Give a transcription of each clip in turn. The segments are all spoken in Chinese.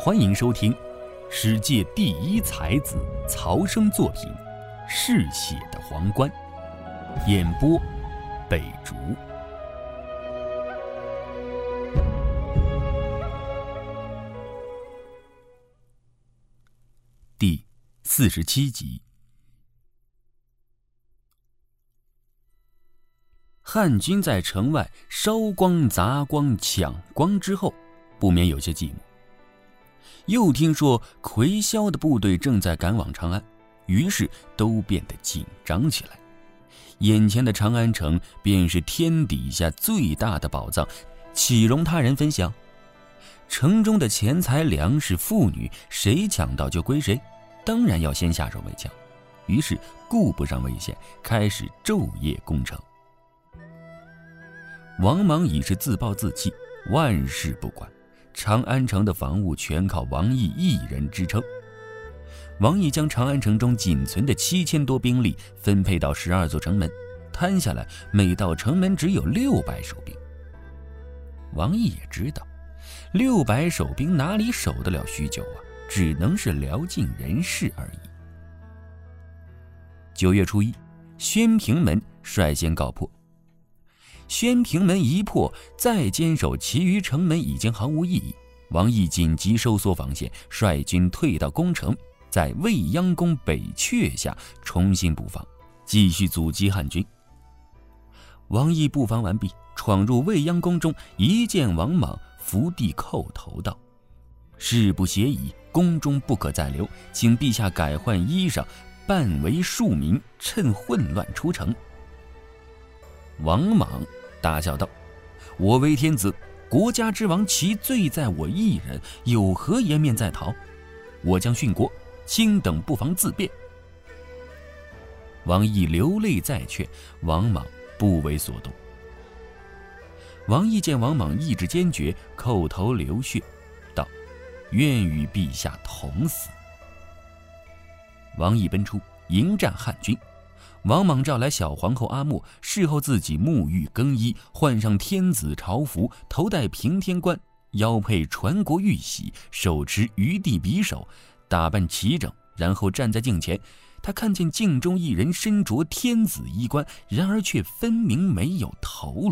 欢迎收听世界第一才子曹生作品《嗜血的皇冠》，演播北竹。第47集。汉军在城外烧光、砸光、抢光之后，不免有些寂寞。又听说奎萧的部队正在赶往长安，于是都变得紧张起来。眼前的长安城便是天底下最大的宝藏，岂容他人分享？城中的钱财、粮食、妇女，谁抢到就归谁，当然要先下手为强。于是顾不上危险，开始昼夜攻城。王莽已是自暴自弃，万事不管，长安城的防务全靠王毅一人支撑。王毅将长安城中仅存的7000多兵力分配到12座城门，摊下来每道城门只有600守兵。王毅也知道600守兵哪里守得了许久啊，只能是聊尽人事而已。9月初1，宣平门率先告破。宣平门一破，再坚守其余城门已经毫无意义。王毅紧急收缩防线，率军退到宫城，在未央宫北阙下重新布防，继续阻击汉军。王毅布防完毕，闯入未央宫中，一见王莽，伏地叩头道：“事不协议，宫中不可再留，请陛下改换衣裳，扮为庶民，趁混乱出城。”王莽大笑道：“我为天子，国家之亡，其罪在我一人，有何颜面在逃？我将殉国，卿等不妨自便。”王毅流泪再劝，王莽不为所动。王毅见王莽意志坚决，叩头流血，道：“愿与陛下同死。”王毅奔出迎战汉军。王莽召来小皇后阿莫，事后自己沐浴更衣，换上天子朝服，头戴平天冠，腰佩传国玉玺，手持余地匕首，打扮齐整，然后站在镜前。他看见镜中一人身着天子衣冠，然而却分明没有头颅。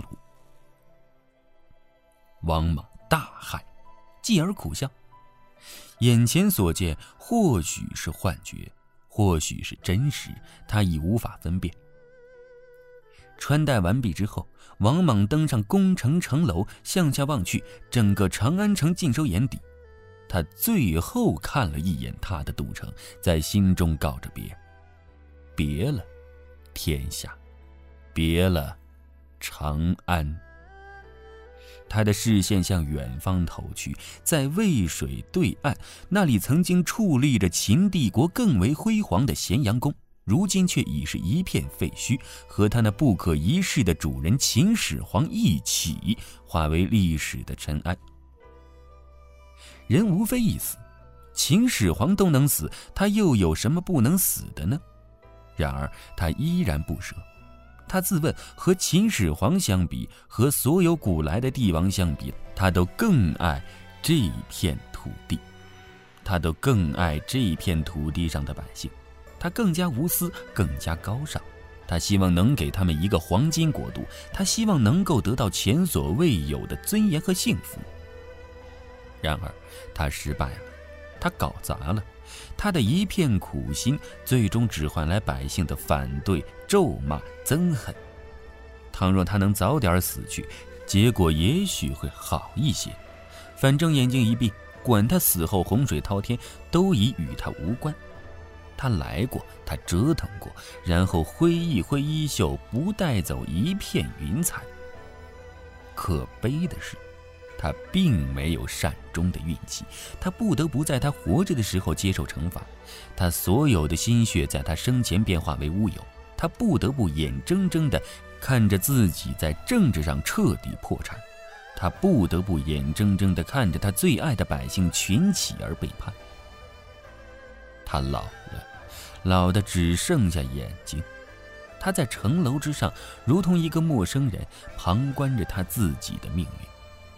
王莽大骇，继而苦笑，眼前所见或许是幻觉，或许是真实，他已无法分辨。穿戴完毕之后，王莽登上宫城城楼，向下望去，整个长安城尽收眼底。他最后看了一眼他的都城，在心中告着别：别了天下，别了长安。他的视线向远方投去，在渭水对岸，那里曾经矗立着秦帝国更为辉煌的咸阳宫，如今却已是一片废墟，和他那不可一世的主人秦始皇一起化为历史的尘埃。人无非一死，秦始皇都能死，他又有什么不能死的呢？然而他依然不舍。他自问，和秦始皇相比，和所有古来的帝王相比，他都更爱这片土地，他都更爱这片土地上的百姓，他更加无私，更加高尚。他希望能给他们一个黄金国度，他希望能够得到前所未有的尊严和幸福。然而他失败了，他搞砸了，他的一片苦心最终只换来百姓的反对、咒骂、憎恨。倘若他能早点死去，结果也许会好一些。反正眼睛一闭，管他死后洪水滔天，都已与他无关。他来过，他折腾过，然后挥一挥衣袖，不带走一片云彩。可悲的是，他并没有善终的运气，他不得不在他活着的时候接受惩罚，他所有的心血在他生前变化为乌有，他不得不眼睁睁地看着自己在政治上彻底破产，他不得不眼睁睁地看着他最爱的百姓群起而背叛。他老了，老的只剩下眼睛。他在城楼之上，如同一个陌生人，旁观着他自己的命运。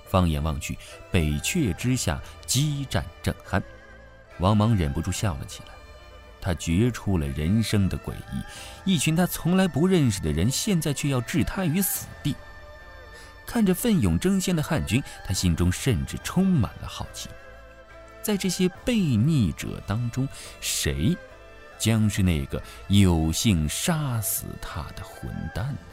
放眼望去，北阙之下激战正酣。王莽忍不住笑了起来，他觉出了人生的诡异，一群他从来不认识的人，现在却要置他于死地。看着奋勇争先的汉军，他心中甚至充满了好奇，在这些悖逆者当中，谁将是那个有幸杀死他的混蛋呢？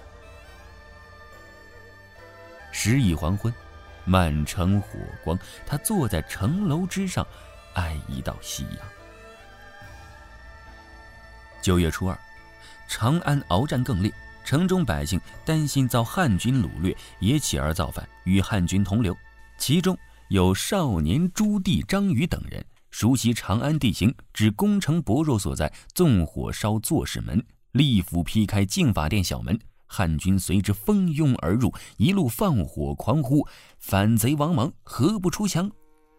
时已黄昏，满城火光，他坐在城楼之上，哀一道夕阳。9月初2，长安鏖战更烈，城中百姓担心遭汉军掳掠，也起而造反，与汉军同流。其中有少年朱棣、张宇等人熟悉长安地形，指攻城薄弱所在，纵火烧坐室门，力斧劈开净法殿小门。汉军随之蜂拥而入，一路放火狂呼：“反贼王莽，何不出降？”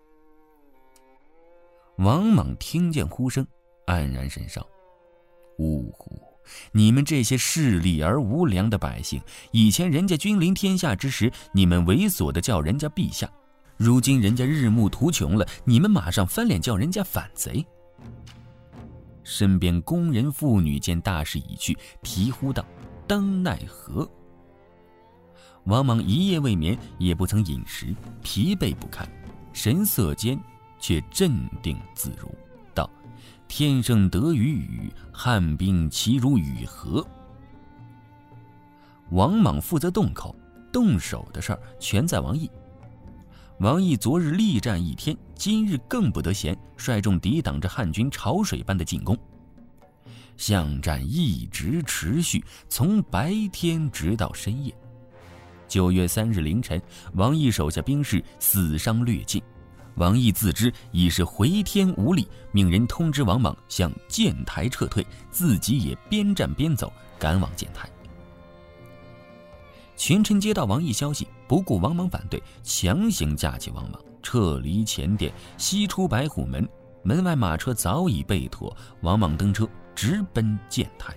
王莽听见呼声，黯然神伤。呜呼！你们这些势利而无良的百姓，以前人家君临天下之时，你们猥琐的叫人家陛下；如今人家日暮途穷了，你们马上翻脸叫人家反贼。身边宫人妇女见大势已去，啼呼道：“当奈何！”王莽一夜未眠，也不曾饮食，疲惫不堪，神色间却镇定自如，道：“天生得雨雨，汉兵其如雨禾。”王莽负责动口，动手的事儿全在王毅。王毅昨日力战一天，今日更不得闲，率众抵挡着汉军潮水般的进攻。巷战一直持续，从白天直到深夜。9月3日凌晨，王毅手下兵士死伤略尽。王毅自知已是回天无力，命人通知王莽向建台撤退，自己也边战边走，赶往建台。群臣接到王毅消息，不顾王莽反对，强行架起王莽，撤离前殿，西出白虎门。门外马车早已备妥，王莽登车直奔建台。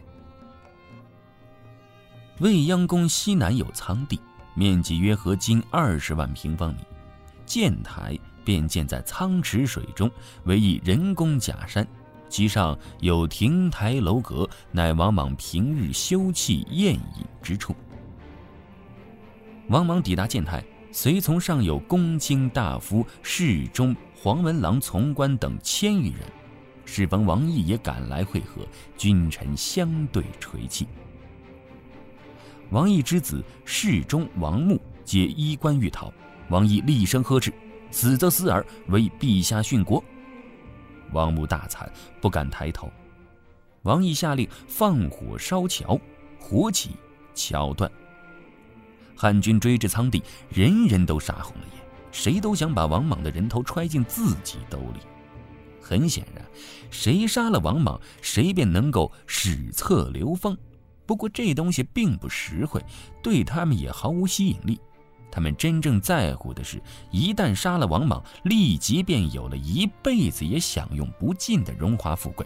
未央宫西南有仓地，面积约合今20万平方米，建台便建在仓池水中，为一人工假山，其上有亭台楼阁，乃王莽平日休憩宴饮之处。王莽抵达建台，随从上有公卿大夫、侍中、黄文郎、从官等1000余人。适逢王毅也赶来会合，君臣相对垂泣。王毅之子侍中王穆皆衣冠欲逃，王毅厉声呵斥：“死则死耳，为陛下殉国！”王穆大惨，不敢抬头。王毅下令放火烧桥，火起，桥断。汉军追至仓地，人人都杀红了眼，谁都想把王莽的人头揣进自己兜里。很显然，谁杀了王莽，谁便能够史册流芳。不过这东西并不实惠，对他们也毫无吸引力。他们真正在乎的是，一旦杀了王莽，立即便有了一辈子也享用不尽的荣华富贵。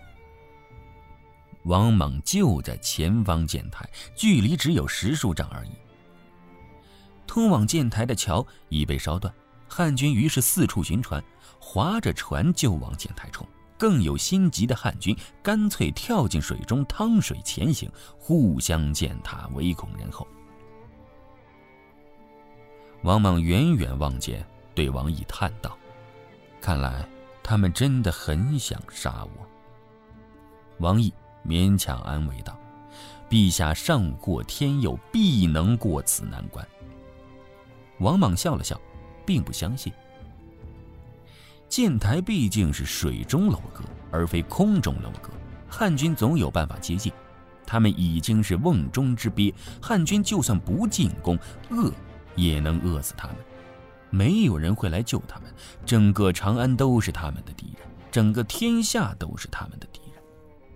王莽就在前方建台，距离只有10数丈而已。通往建台的桥已被烧断，汉军于是四处寻船，划着船就往建台冲。更有心急的汉军干脆跳进水中趟水前行，互相践踏，唯恐人后。王莽远远望见，对王毅叹道：“看来他们真的很想杀我。”王毅勉强安慰道：“陛下上过天佑，必能过此难关。”王莽笑了笑，并不相信。建台毕竟是水中楼阁，而非空中楼阁，汉军总有办法接近。他们已经是瓮中之鳖，汉军就算不进攻，饿也能饿死他们。没有人会来救他们，整个长安都是他们的敌人，整个天下都是他们的敌人。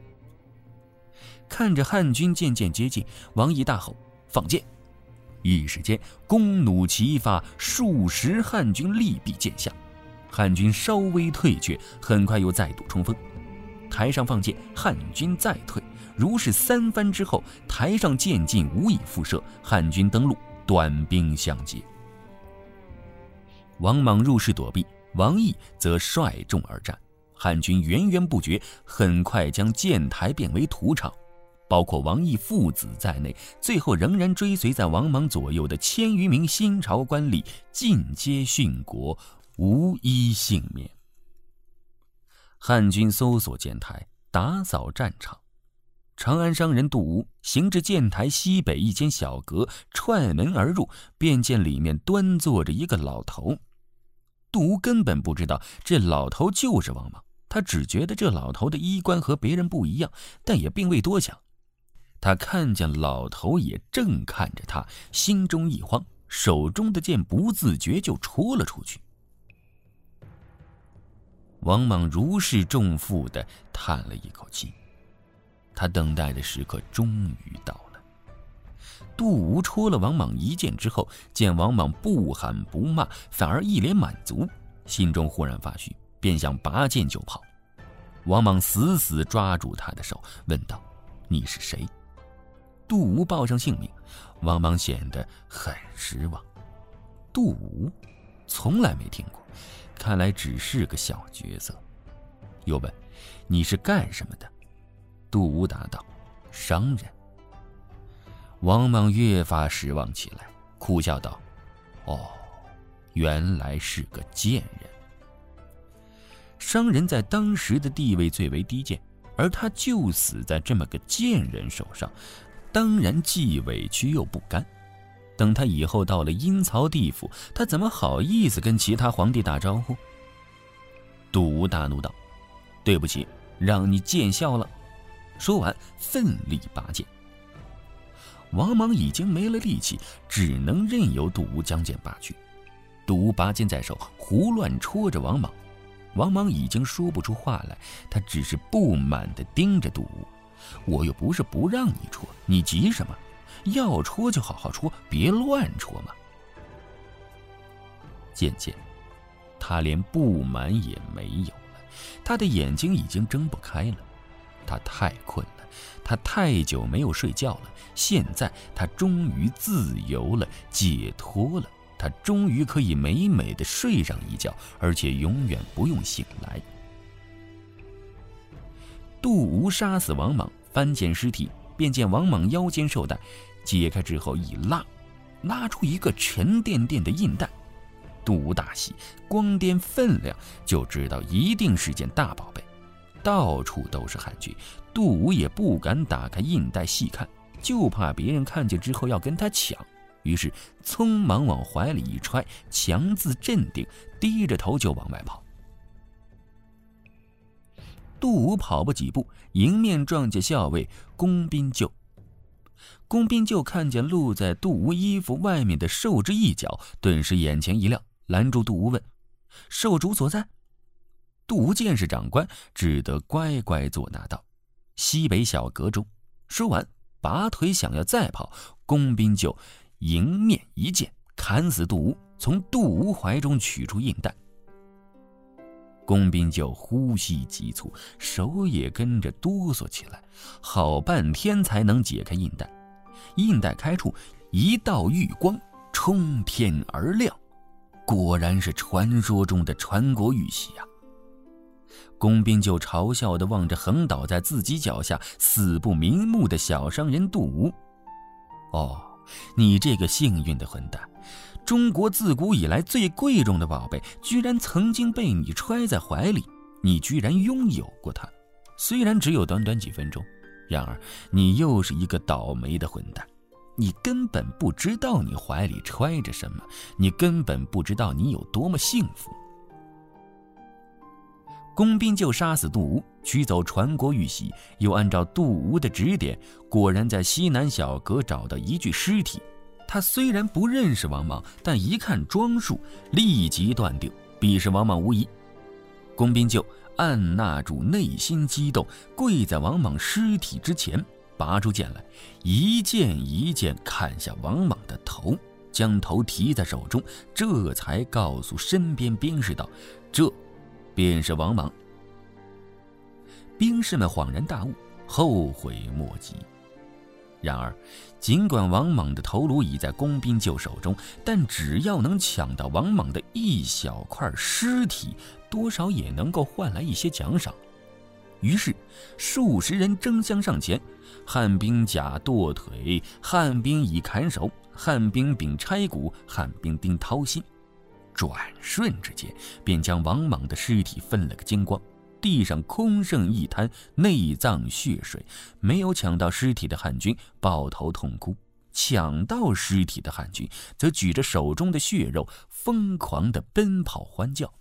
看着汉军渐渐接近，王毅大吼：“放箭！”一时间，弓弩齐发，数十汉军力避箭下。汉军稍微退却，很快又再度冲锋。台上放箭，汉军再退，如是3番之后，台上箭尽无以复射，汉军登陆，短兵相接。 王莽入室躲避，王毅则率众而战。汉军源源不绝，很快将建台变为屠场。包括王毅父子在内，最后仍然追随在王莽左右的1000余名新朝官吏尽皆殉国，无一幸免。汉军搜索建台，打扫战场。长安商人杜吴行至建台西北一间小阁，踹门而入，便见里面端坐着一个老头。杜吴根本不知道这老头就是王莽，他只觉得这老头的衣冠和别人不一样，但也并未多想。他看见老头也正看着他，心中一慌，手中的剑不自觉就戳了出去。王莽如释重负地叹了一口气，他等待的时刻终于到了。杜吴戳了王莽一剑之后，见王莽不喊不骂，反而一脸满足，心中忽然发虚，便想拔剑就跑。王莽死死抓住他的手，问道：“你是谁？”杜吴报上姓名，王莽显得很失望。杜吴从来没听过，看来只是个小角色。又问：“你是干什么的？”杜吴答道：“商人。”王莽越发失望起来，苦笑道：“哦，原来是个贱人。”商人在当时的地位最为低贱，而他就死在这么个贱人手上，当然既委屈又不甘。等他以后到了阴曹地府，他怎么好意思跟其他皇帝打招呼？杜吴大怒道：“对不起，让你见笑了。”说完奋力拔剑。王莽已经没了力气，只能任由杜吴将剑拔去。杜吴拔剑在手，胡乱戳着王莽。王莽已经说不出话来，他只是不满地盯着杜吴：“我又不是不让你戳，你急什么？要戳就好好戳，别乱戳嘛。”渐渐，他连不满也没有了，他的眼睛已经睁不开了。他太困了，他太久没有睡觉了，现在他终于自由了，解脱了，他终于可以美美的睡上一觉，而且永远不用醒来。杜吴杀死王莽，翻捡尸体，便见王莽腰间绶带，解开之后一拉出一个沉甸甸的印带。杜吴大喜，光掂分量就知道一定是件大宝贝。到处都是汉军，杜吴也不敢打开印带细看，就怕别人看见之后要跟他抢，于是匆忙往怀里一揣，强自镇定，低着头就往外跑。杜吴跑不几步，迎面撞见校尉龚宾就。龚宾就看见露在杜吴衣服外面的寿之一角，顿时眼前一亮，拦住杜吴问：“寿主所在？”杜吴见是长官，只得乖乖坐那道。西北小阁中，说完拔腿想要再跑，龚宾就迎面一剑砍死杜吴，从杜吴怀中取出印带。龚宾就呼吸急促，手也跟着哆嗦起来，好半天才能解开印带。印带开处，一道玉光冲天而亮，果然是传说中的传国玉玺啊！龚宾就嘲笑地望着横倒在自己脚下死不瞑目的小商人杜吴：“哦，你这个幸运的混蛋，中国自古以来最贵重的宝贝，居然曾经被你揣在怀里，你居然拥有过它，虽然只有短短几分钟，然而你又是一个倒霉的混蛋，你根本不知道你怀里揣着什么，你根本不知道你有多么幸福。”龚宾就杀死杜吴，取走传国玉玺，又按照杜吴的指点，果然在西南小阁找到一具尸体。他虽然不认识王莽，但一看装束，立即断定必是王莽无疑。龚宾就按捺住内心激动，跪在王莽尸体之前，拔出剑来，一剑一剑砍下王莽的头，将头提在手中，这才告诉身边兵士道：“这便是王莽。”兵士们恍然大悟，后悔莫及。 然而，尽管王莽的头颅已在工兵就手中，但只要能抢到王莽的一小块尸体，多少也能够换来一些奖赏。于是，数十人争相上前，汉兵甲剁腿，汉兵乙砍手，汉兵丙拆骨，汉兵丁掏心。转瞬之间，便将王莽的尸体分了个精光。地上空剩一滩内脏血水，没有抢到尸体的汉军抱头痛哭，抢到尸体的汉军则举着手中的血肉疯狂地奔跑欢叫。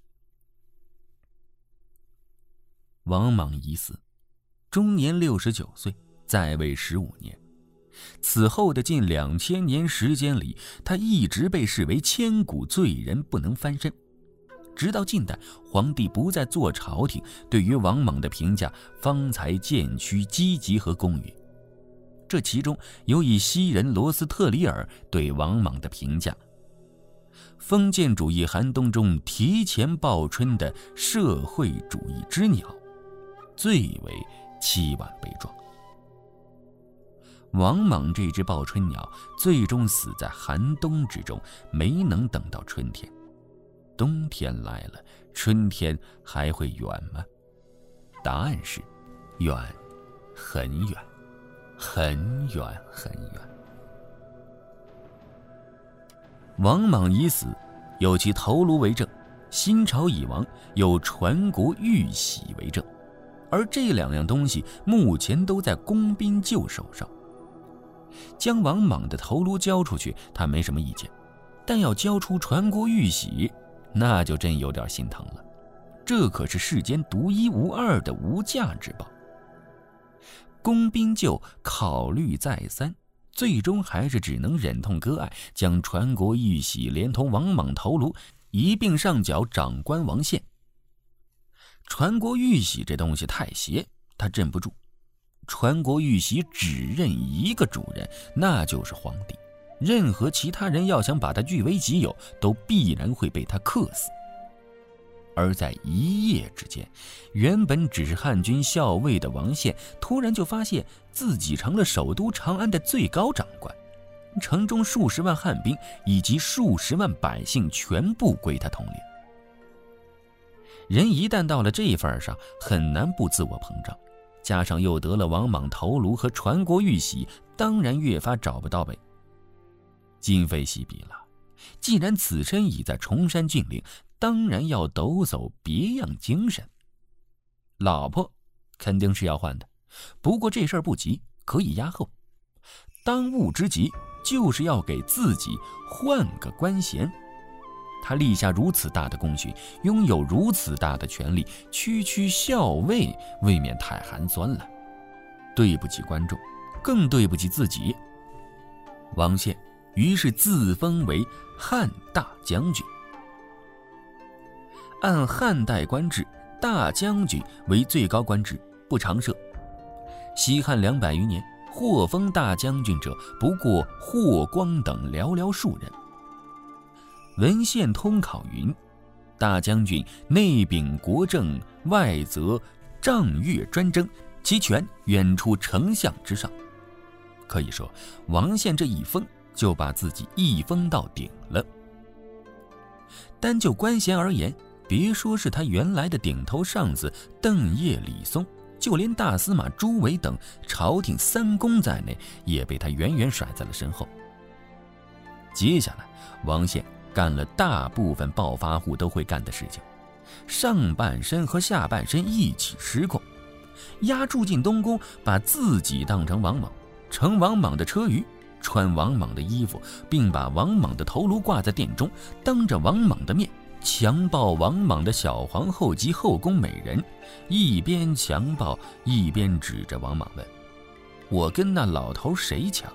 王莽已死，终年69岁，在位15年。此后的近2000年时间里，他一直被视为千古罪人，不能翻身。直到近代，皇帝不再做朝廷，对于王莽的评价方才渐趋积极和公允。这其中有以西人罗斯特里尔对王莽的评价：封建主义寒冬中提前报春的社会主义之鸟，最为凄婉悲壮。王莽这只报春鸟最终死在寒冬之中，没能等到春天。冬天来了，春天还会远吗？答案是远，很远，很远很远。王莽已死，有其头颅为证；新朝已亡，有传国玉玺为证。而这2样东西目前都在工兵就手上。将王莽的头颅交出去，他没什么意见，但要交出传国玉玺，那就真有点心疼了。这可是世间独一无二的无价之宝。工兵就考虑再三，最终还是只能忍痛割爱，将传国玉玺连同王莽头颅一并上缴长官王宪。传国玉玺这东西太邪，他镇不住。传国玉玺只认一个主人，那就是皇帝。任何其他人要想把他据为己有，都必然会被他克死。而在一夜之间，原本只是汉军校尉的王宪，突然就发现自己成了首都长安的最高长官，城中数十万汉兵以及数十万百姓全部归他统领。人一旦到了这份上，很难不自我膨胀，加上又得了王莽头颅和传国玉玺，当然越发找不到北。今非昔比了，既然此身已在崇山峻岭，当然要抖擞别样精神。老婆肯定是要换的，不过这事儿不急，可以压后。当务之急就是要给自己换个官衔。他立下如此大的功勋，拥有如此大的权力，区区校尉未免太寒酸了，对不起观众，更对不起自己。王宪于是自封为汉大将军。按汉代官制，大将军为最高官职，不常设。西汉200余年，获封大将军者不过霍光等寥寥数人。文献通考云：大将军内秉国政，外则仗越专征，其权远出丞相之上。可以说，王宪这一封就把自己一封到顶了。单就官衔而言，别说是他原来的顶头上司邓业、李松，就连大司马朱维等朝廷三公在内，也被他远远甩在了身后。接下来，王宪干了大部分暴发户都会干的事情，上半身和下半身一起失控，押住进东宫，把自己当成王莽，乘王莽的车舆，穿王莽的衣服，并把王莽的头颅挂在殿中，当着王莽的面强暴王莽的小皇后及后宫美人，一边强暴一边指着王莽问：我跟那老头谁强？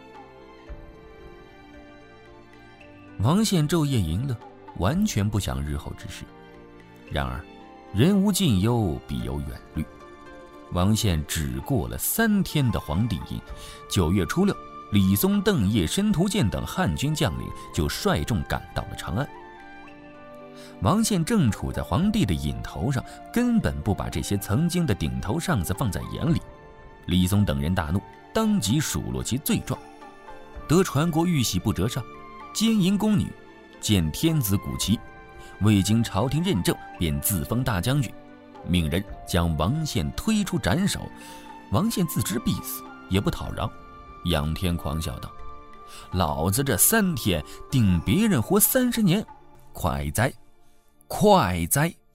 王宪昼夜淫乐，完全不想日后之事。然而人无近忧，必有远虑。王宪只过了3天的皇帝印，9月初6，李松、邓业、申屠建等汉军将领就率众赶到了长安。王宪正处在皇帝的瘾头上，根本不把这些曾经的顶头上司放在眼里。李松等人大怒， 当即数落其罪状。得传国玉玺不折上，奸淫宫女，见天子古旗，未经朝廷认证便自封大将军，命人将王宪推出斩首。王宪自知必死，也不讨饶。仰天狂笑道：“老子这3天顶别人活30年，快哉，快哉！”